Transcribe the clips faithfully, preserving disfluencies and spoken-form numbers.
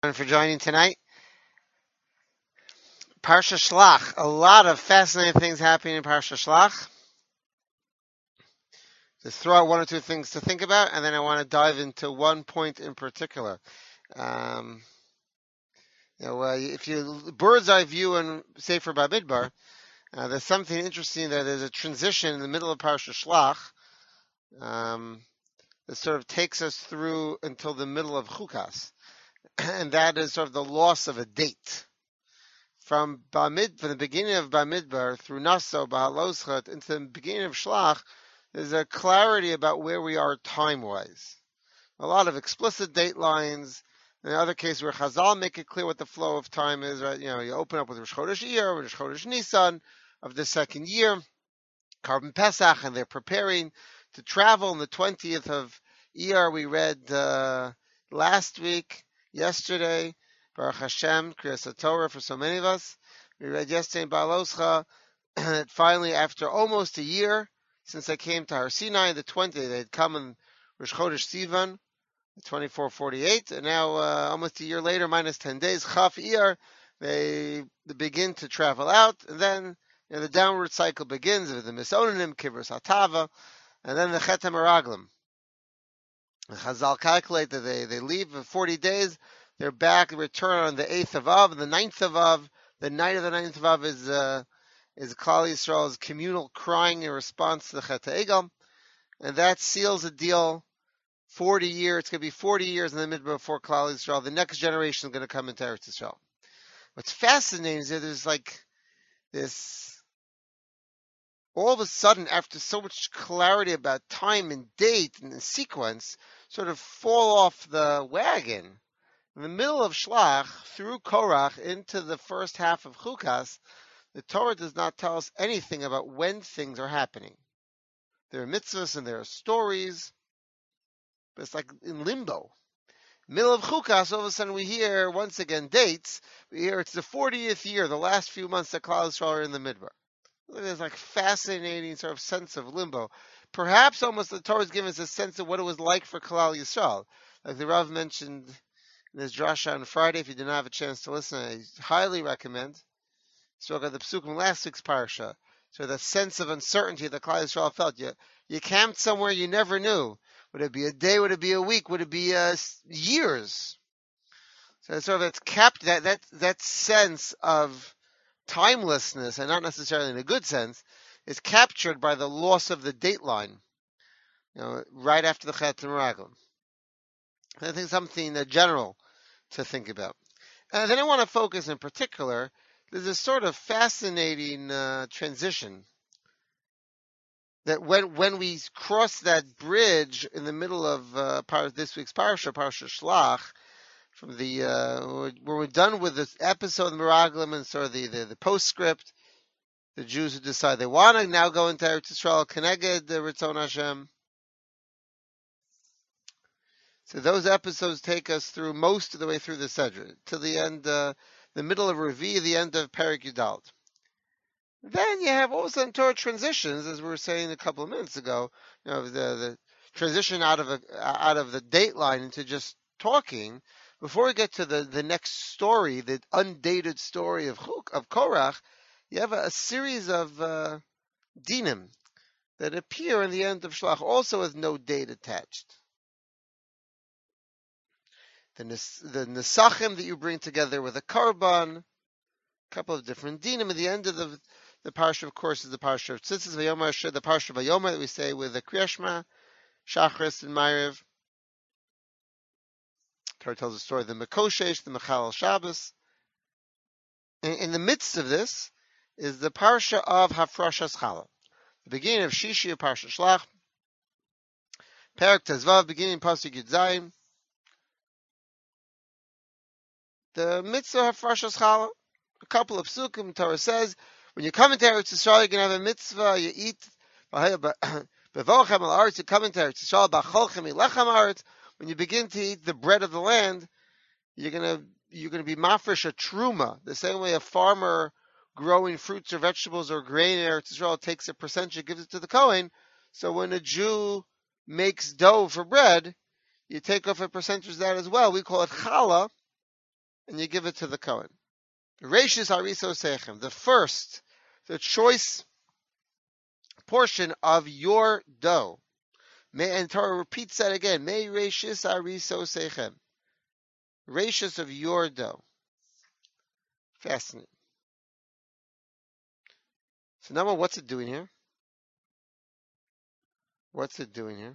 And for joining tonight. Parsha Shlach. A lot of fascinating things happening in Parsha Shlach. Just throw out one or two things to think about, and then I want to dive into one point in particular. Um, you know, uh, if you bird's eye view and Sefer Bamidbar, uh, there's something interesting there. There's a transition in the middle of Parsha Shlach um, that sort of takes us through until the middle of Chukas, and that is sort of the loss of a date. From Bamid, from the beginning of Bamidbar through Naso, Bahaloschat, into the beginning of Shlach, there's a clarity about where we are time-wise. A lot of explicit date lines. In other cases where Chazal make it clear what the flow of time is, right? You know, you open up with Rosh Chodesh Iyar, Rosh Chodesh Nisan of the second year, Karban Pesach, and they're preparing to travel on the twentieth of Iyar. We read uh, last week, yesterday, Baruch Hashem, Kriyas Torah for so many of us. We read yesterday in Baloscha, finally, after almost a year since I came to Har Sinai, the twentieth, they had come in Rosh Chodesh Sivan, the twenty-four forty-eight, and now uh, almost a year later, minus ten days, Chaf Iyar, they, they begin to travel out, and then you know, the downward cycle begins with the Misonanim, Kibros Hatava, and then the Chetem Araglim. The Chazal calculate that they, they leave for forty days, they're back, return on the eighth of Av, and the ninth of Av. The night of the ninth of Av is uh, is Klal Yisrael's communal crying in response to the Chet HaEgel, and that seals a deal. forty years, it's going to be forty years in the middle before Klal Yisrael. The next generation is going to come into Eretz Yisrael. What's fascinating is that there's like this, all of a sudden, after so much clarity about time and date and the sequence, sort of fall off the wagon. In the middle of Shlach, through Korach, into the first half of Chukas, the Torah does not tell us anything about when things are happening. There are mitzvahs and there are stories, but it's like in limbo. Middle of Chukas, all of a sudden we hear, once again, dates. We hear it's the fortieth year, the last few months that Klal Yisrael are in the Midbar. There's like fascinating sort of sense of limbo. Perhaps almost the Torah is giving us a sense of what it was like for Klal Yisrael. Like the Rav mentioned in his drasha on Friday, if you did not have a chance to listen, I highly recommend. Spoke of the Psukim last week's parsha. So that sense of uncertainty that Klal Yisrael felt. You, you camped somewhere you never knew. Would it be a day? Would it be a week? Would it be uh, years? So it's sort of it's kept that that that sense of timelessness, and not necessarily in a good sense, is captured by the loss of the date line. You know, right after the Chet Meraglim. I think something uh, general to think about. And then I want to focus in particular. There's a sort of fascinating uh, transition that when when we cross that bridge in the middle of uh, this week's parsha, Parsha Shlach, from the uh, when we're done with this episode of Meraglim and sort of the, the, the postscript, the Jews who decide they want to now go into Eretz Yisrael, Keneged the Ritzon Hashem. So those episodes take us through most of the way through the Sedra, to the end, uh, the middle of Revi, the end of Perek Yudalt. Then you have all of a sudden Torah transitions, as we were saying a couple of minutes ago. You know, the, the transition out of a, out of the date line into just talking. Before we get to the, the next story, the undated story of Chuk, of Korach, you have a, a series of uh, dinim that appear in the end of Shlach, also with no date attached. The, the nesachim that you bring together with a karban, a couple of different dinim. At the end of the the parsha, of course, is the parsha of Tzitzis Vayomar, the parsha of Vayomar that we say with the Kriya Shema, Shachris and Ma'ariv. Torah tells the story of the Mekoshesh, the Mechal Shabbos. In, in the midst of this is the parsha of Hafrashas Challah, the beginning of Shishi of Parsha Shlach, Perek Tezvav, beginning pasuk Yud Zayin. The mitzvah of Hafrashas Challah, a couple of psukim. Torah says, when you come into Eretz Yisrael, you're going to have a mitzvah. You eat bevochem al aretz. You come into Eretz Yisrael, bacholchem ilechem aretz. When you begin to eat the bread of the land, you're going to you're going to be mafresh a truma. The same way a farmer growing fruits or vegetables or grain in Eretz Yisrael takes a percentage and gives it to the Kohen. So when a Jew makes dough for bread, you take off a percentage of that as well. We call it challah. and you give it to the Kohen. Reishis Hariso Sechem, the first, the choice portion of your dough. May, and Torah repeats that again. May Reishis Hariso Sechem. Reishis of your dough. Fascinating. So number one, what's it doing here? What's it doing here?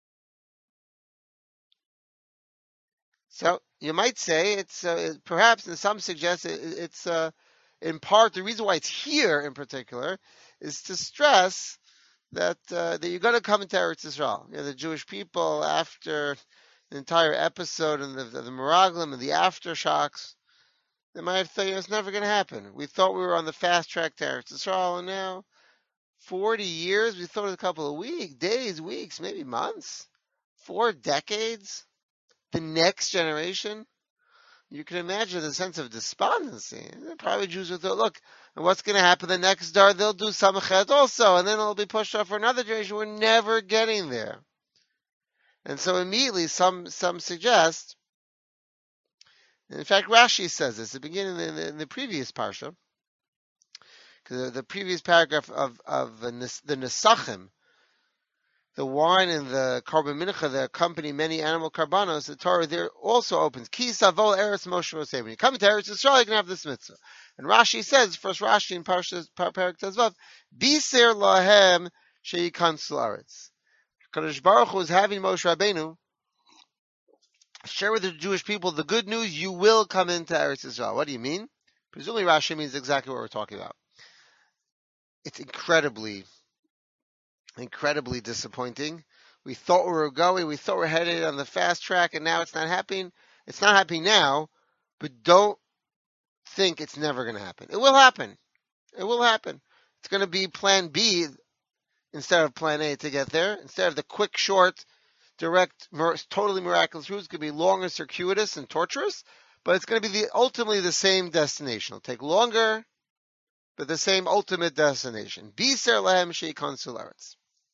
So you might say it's uh, perhaps, and some suggest it, it's uh, in part the reason why it's here in particular is to stress that uh, that you're going to come into Eretz Yisrael. You know, the Jewish people, after the entire episode and the, the, the Meraglim and the aftershocks, they might have thought, you know, it's never going to happen. We thought we were on the fast track to Eretz Yisrael, and now forty years, we thought it was a couple of weeks, days, weeks, maybe months, four decades. The next generation, you can imagine the sense of despondency. Probably Jews would thought, look, and what's going to happen the next dar? They'll do samachet also, and then it'll be pushed off for another generation. We're never getting there. And so immediately some some suggest, in fact Rashi says this, at the beginning in the, in the previous parsha, because the, the previous paragraph of, of the Nesachim, the wine and the korban mincha that accompany many animal karbanos, the Torah there also opens. Ki savol eretz Moshe Moshe. When you come to Eretz Yisrael, you can have this mitzvah. And Rashi says, first Rashi in Parsha Parak Tezvav, Biser lahem sheyikansu aretz. Kadosh Baruch Hu is having Moshe Rabbeinu share with the Jewish people the good news: you will come into Eretz Yisrael. What do you mean? Presumably Rashi means exactly what we're talking about. It's incredibly Incredibly disappointing. We thought we were going, we thought we were headed on the fast track, and now it's not happening. It's not happening now, but don't think it's never going to happen. It will happen. It will happen. It's going to be plan B instead of plan A to get there. Instead of the quick, short, direct, totally miraculous route, it's going to be longer, circuitous, and torturous, but it's going to be the ultimately the same destination. It'll take longer, but the same ultimate destination. Biser lahem sheyikansu la'aretz.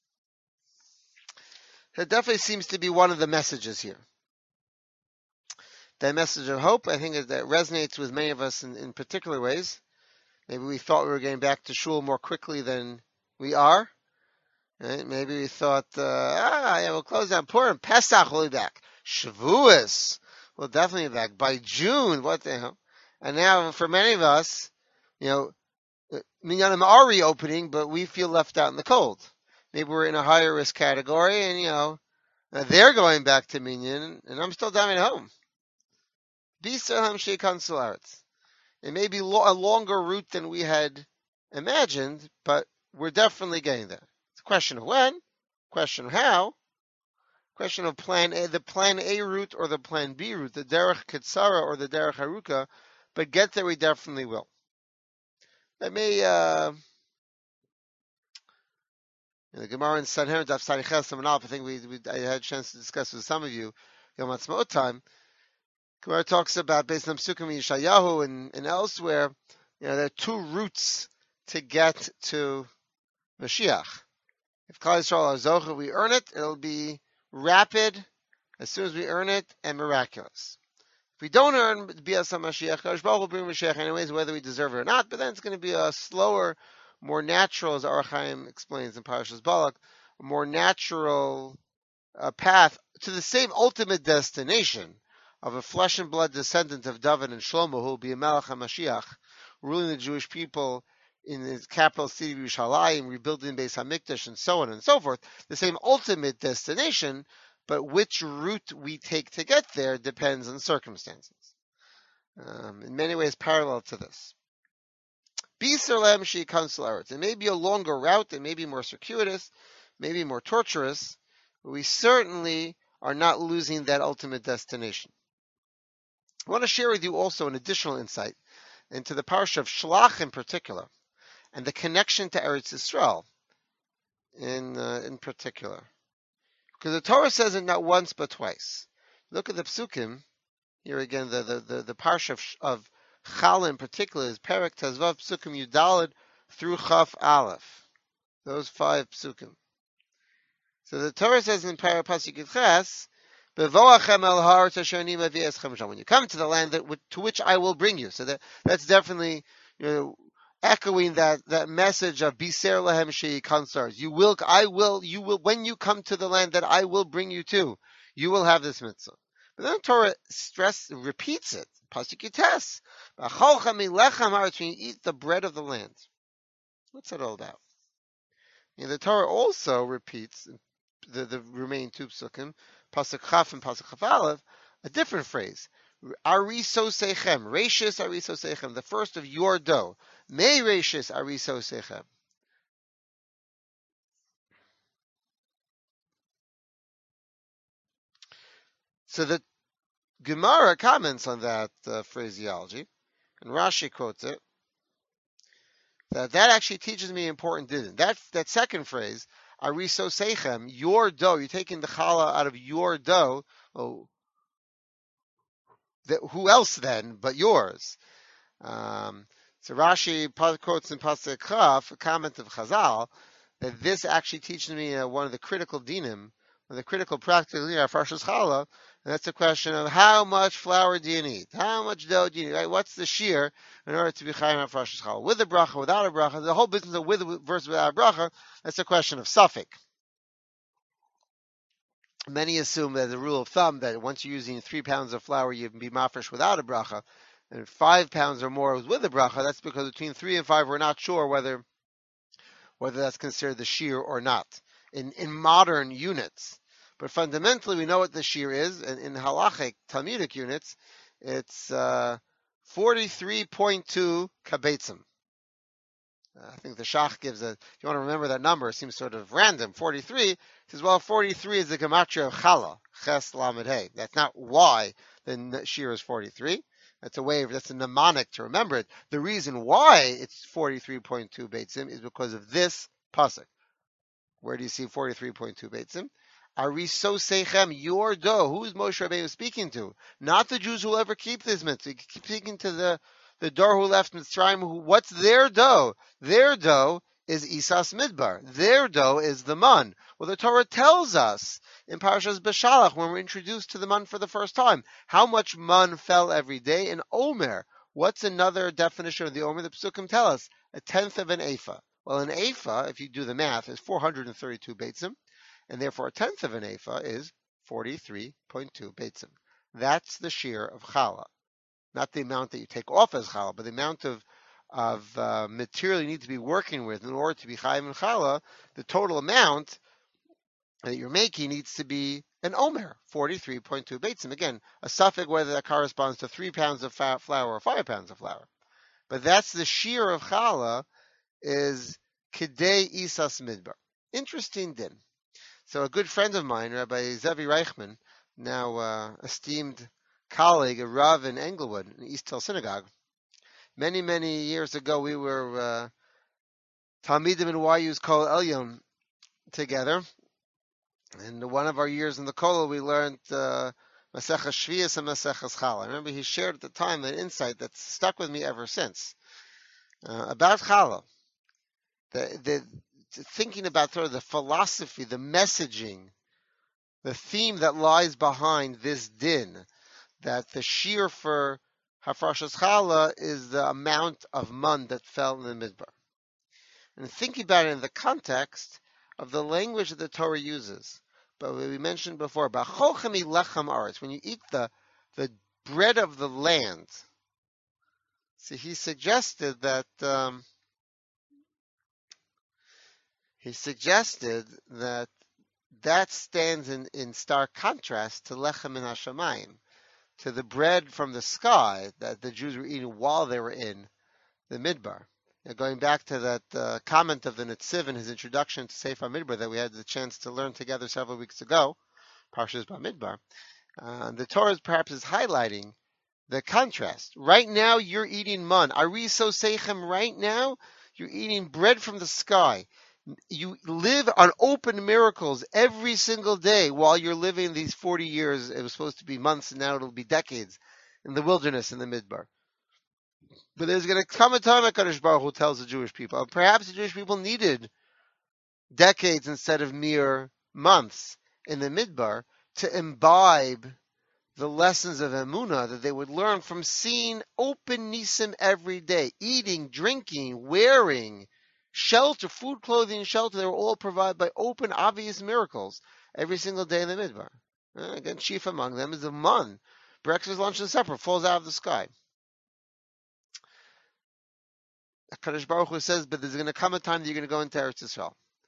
That definitely seems to be one of the messages here. That message of hope, I think, is that resonates with many of us in, in particular ways. Maybe we thought we were getting back to shul more quickly than we are. Right? Maybe we thought, uh, ah, yeah, we'll close down Purim, Pesach, we'll be back. Shavuos, we'll definitely be back. By June, what the hell? And now, for many of us, you know, Minyanim are reopening, but we feel left out in the cold. Maybe we're in a higher risk category, and you know they're going back to Minyan, and I'm still down at home. It may be lo- a longer route than we had imagined, but we're definitely getting there. It's a question of when, question of how, question of plan A, the plan A route or the plan B route, the derech Kitsara or the derech Haruka, but get there we definitely will. That may. Uh, In the Gemara in Sanhedrin, Daf Sariches Samanalp, I think we, we I had a chance to discuss with some of you Yom Ha'atzmaut time. Gemara talks about based on Psukim in Yeshayahu and, and elsewhere. You know, there are two routes to get to Mashiach. If Klal Yisrael are Zocha, we earn it. It'll be rapid as soon as we earn it and miraculous. If we don't earn Bias Mashiach, Kadosh Baruch will bring Mashiach anyways, whether we deserve it or not. But then it's going to be a slower, more natural, as Ar Chaim explains in Parashas Balak, a more natural uh, path to the same ultimate destination of a flesh and blood descendant of David and Shlomo, who will be a Melech HaMashiach, ruling the Jewish people in the capital city of Yerushalayim, rebuilding Beis HaMikdash, and so on and so forth. The same ultimate destination, but which route we take to get there depends on circumstances. Um, in many ways parallel to this. It may be a longer route, it may be more circuitous, maybe more torturous, but we certainly are not losing that ultimate destination. I want to share with you also an additional insight into the parsha of Shlach in particular, and the connection to Eretz Yisrael in uh, in particular. Because the Torah says it not once but twice. Look at the Psukim, here again, the, the, the, the parsha of, of Chala in particular is Perek Tezvav Psukim Yudalid through Chaf Aleph. Those five Psukim. So the Torah says in Parashat Pasuk Ches, When you come to the land that, to which I will bring you. So that, that's definitely, you know, echoing that, that message of Biser Lahem Shei Kansars. You will, I will, you will, when you come to the land that I will bring you to, you will have this mitzvah. But then the Torah stress repeats it. Pasuk Yites. When you eat the bread of the land. What's that all about? And the Torah also repeats the, the remaining two psukim, Pasuk Chaf and Pasuk Chaf Aleph, a different phrase. Ariso sechem, Rashis Ariso sechem, the first of your dough. Me Rashis Ariso sechem. So the Gemara comments on that uh, phraseology, and Rashi quotes it, that that actually teaches me an important din. That, that second phrase, Ariso sechem, your dough, you're taking the challah out of your dough. Oh, the, who else then but yours? Um, so Rashi quotes in Pasuk Chaf, a comment of Chazal, that this actually teaches me uh, one of the critical dinim, one of the critical practical dinim of Farshas Challah, and that's the question of how much flour do you need? How much dough do you need? Right? What's the shear in order to be chayim at Farshas Challah? With a bracha, without a bracha, the whole business of with versus without a bracha, that's a question of suffix. Many assume that the rule of thumb that once you're using three pounds of flour, you can be mafresh without a bracha, and five pounds or more was with a bracha. That's because between three and five, we're not sure whether whether that's considered the shear or not in, in modern units. But fundamentally, we know what the shear is, and in halachic Talmudic units, it's uh, forty-three point two kabetzim. Uh, I think the Shach gives a, if you want to remember that number, it seems sort of random. forty-three, he says, well, forty-three is the gematria of challah, ches lamed hey. That's not why the shear is forty-three. That's a way of, that's a mnemonic to remember it. The reason why it's forty-three point two beitzim is because of this pasuk. Where do you see forty-three point two beitzim? Ariso sechem, your dough. Who is Moshe Rabbeinu speaking to? Not the Jews who will ever keep this mitzvah. He keeps speaking to the, the Dor who left Mitzrayim. Who, what's their dough? Their dough is Isas Midbar. Their dough is the man. Well, the Torah tells us in Parashas Beshalach, when we're introduced to the man for the first time, how much man fell every day in Omer. What's another definition of the Omer? The Psukim tell us a tenth of an ephah. Well, an ephah, if you do the math, is four hundred thirty-two beitzim, and therefore a tenth of an ephah is forty-three point two beitzim. That's the shear of challah. Not the amount that you take off as challah, but the amount of of uh, material you need to be working with in order to be chayim and challah. The total amount that you're making needs to be an omer, forty-three point two beitzim. Again, a suffix whether that corresponds to three pounds of flour or five pounds of flour. But that's the shear of challah, is Kidei Isas Midbar. Interesting din. So a good friend of mine, Rabbi Zevi Reichman, now uh, esteemed colleague, a Rav in Englewood, in East Hill Synagogue. Many, many years ago, we were uh, Talmidim in Y U's Kol Elyon together. And one of our years in the Kol, we learned uh, Maseches Shvius and Maseches Challah. I remember he shared at the time an insight that's stuck with me ever since uh, about Challah. The, the thinking about sort of the philosophy, the messaging, the theme that lies behind this din, that the shear for Hafrashas Challah is the amount of man that fell in the Midbar. And thinking about it in the context of the language that the Torah uses. But we mentioned before, B'chochemi lechem aretz, when you eat the, the bread of the land. See, he suggested that um, he suggested that that stands in, in stark contrast to lechem in hashamayim, to the bread from the sky that the Jews were eating while they were in the Midbar. Now, going back to that uh, comment of the Netziv in his introduction to Sefer Midbar that we had the chance to learn together several weeks ago, Parshas Bamidbar, uh, the Torah is perhaps is highlighting the contrast. Right now, you're eating man. Ariso seichem, right now, you're eating bread from the sky. You live on open miracles every single day while you're living these forty years. It was supposed to be months, and now it'll be decades in the wilderness in the Midbar. But there's going to come a time, HaKadosh Baruch Hu tells the Jewish people, and perhaps the Jewish people needed decades instead of mere months in the Midbar to imbibe the lessons of Emunah that they would learn from seeing open nisim every day, eating, drinking, wearing, shelter, food, clothing, shelter. They were all provided by open, obvious miracles every single day in the Midbar. Uh, again, chief among them is the man. Breakfast, lunch, and supper falls out of the sky. HaKadosh Baruch Hu says, but there's going to come a time that you're going to go into Eretz Yisrael.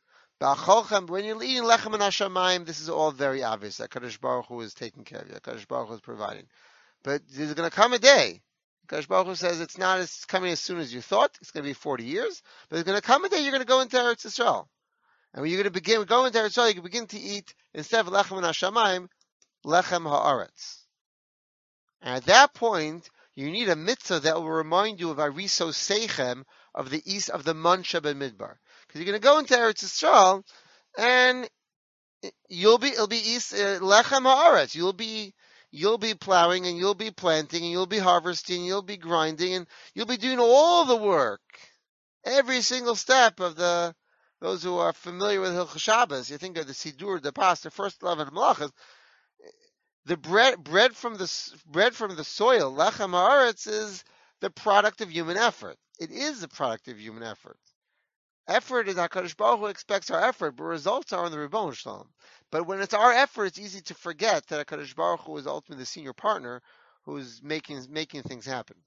When you're eating lechem and hashamayim, this is all very obvious. That HaKadosh Baruch Hu is taking care of you. HaKadosh Baruch Hu is providing. But there's going to come a day. HaKadosh Baruch Hu says it's not as coming as soon as you thought. It's going to be forty years. But there's going to come a day you're going to go into Eretz Yisrael. And when you're going to begin go into Eretz Yisrael, you can begin to eat, instead of lechem and hashamayim, lechem haaretz. And at that point, you need a mitzvah that will remind you of Ariso Seichem, of the east of the Mansha ben Midbar. Because you're going to go into Eretz Yisrael, and you'll be it'll be east uh, lechem haaretz. You'll be you'll be plowing, and you'll be planting, and you'll be harvesting, and you'll be grinding, and you'll be doing all the work, every single step of the. Those who are familiar with Hilchos Shabbos, you think of the Sidur, the Pas, the first eleven Malachas. The bread, bread from the bread from the soil, lechem haaretz, is the product of human effort. It is the product of human effort. Effort is HaKadosh Baruch Hu expects our effort, but results are in the Ribono Shel Olam. But when it's our effort, it's easy to forget that HaKadosh Baruch Hu is ultimately the senior partner who is making making things happen.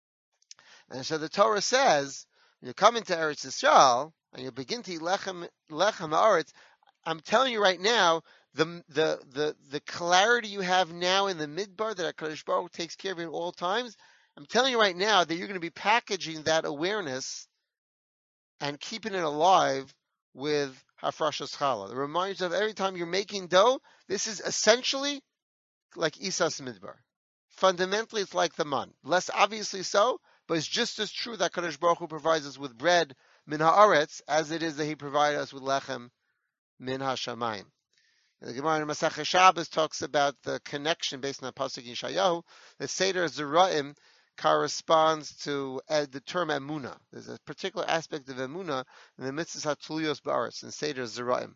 And so the Torah says, when you come into Eretz Yisrael and you begin to eat lechem lechem haaretz, I'm telling you right now, the the the the clarity you have now in the midbar that HaKadosh Baruch Hu takes care of you at all times, I'm telling you right now that you're going to be packaging that awareness and keeping it alive with hafrashas challah. It reminds you of every time you're making dough, this is essentially like Isas Midbar. Fundamentally, it's like the man. Less obviously so, but it's just as true that HaKadosh Baruch Hu provides us with bread min haaretz as it is that He provided us with lechem min hashamayim. The Gemara in Masechah Shabbos talks about the connection based on the pasuk in Yeshayahu. The Seder Zeraim corresponds to uh, the term Emunah. There's a particular aspect of Emunah in the mitzvahs Hatuliyos Ba'aretz in Seder Zeraim.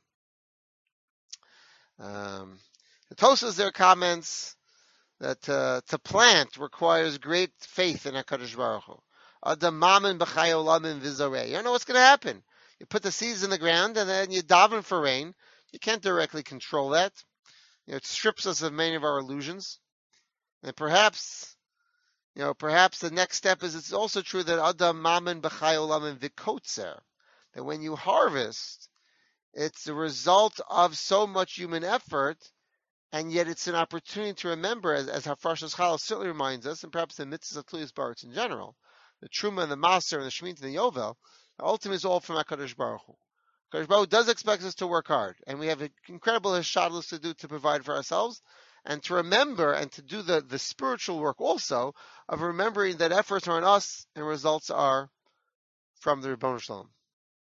Um, the Tosas there comments that uh, to plant requires great faith in HaKadosh Baruch Hu. Adam mamen b'chai olamim v'zorei. You don't know what's going to happen. You put the seeds in the ground and then you daven for rain. You can't directly control that. You know, it strips us of many of our illusions. And perhaps, you know, perhaps the next step is it's also true that Adam Mamen B'chai Olamim V'kotzer, that when you harvest, it's the result of so much human effort, and yet it's an opportunity to remember, as, as Hafrashas Challah certainly reminds us, and perhaps the mitzvahs of Tluyas Baritz in general, the Truma and the Maser and the Shemitah and the Yovel, the ultimate is all from HaKadosh Baruch Hu. HaKadosh Baruch Hu does expect us to work hard, and we have an incredible hashadlus to do to provide for ourselves, and to remember and to do the, the spiritual work also of remembering that efforts are on us and results are from the Ribono Shel Olam.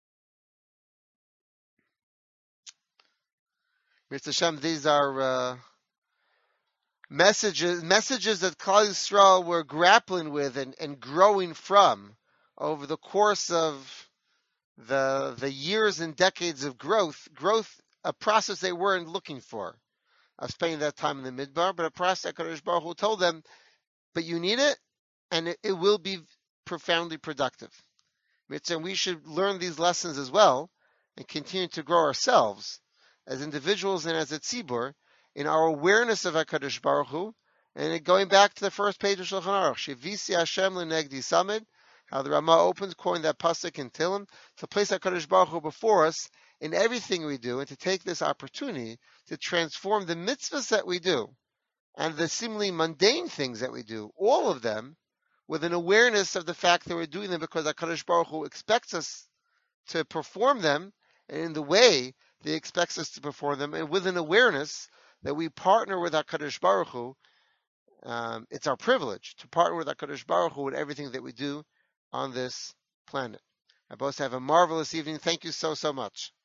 Mitzvah Hashem, these are uh, messages messages that Klal Yisrael were grappling with and, and growing from over the course of the the years and decades of growth, growth, a process they weren't looking for, of spending that time in the midbar, but a process that HaKadosh Baruch Hu told them, but you need it, and it, it will be profoundly productive. And we should learn these lessons as well, and continue to grow ourselves, as individuals and as a tzibur, in our awareness of HaKadosh Baruch Hu, and going back to the first page of Shulchan Aruch, Shevisi Hashem L'negdi Samid, how the Ramah opens, quoting that pasuk in Tehillim, to place HaKadosh Baruch Hu before us in everything we do, and to take this opportunity to transform the mitzvahs that we do, and the seemingly mundane things that we do, all of them, with an awareness of the fact that we're doing them because HaKadosh Baruch Hu expects us to perform them, and in the way that He expects us to perform them, and with an awareness that we partner with HaKadosh Baruch Hu. Um, it's our privilege to partner with HaKadosh Baruch Hu in everything that we do on this planet. I both have a marvelous evening. Thank you so, so much.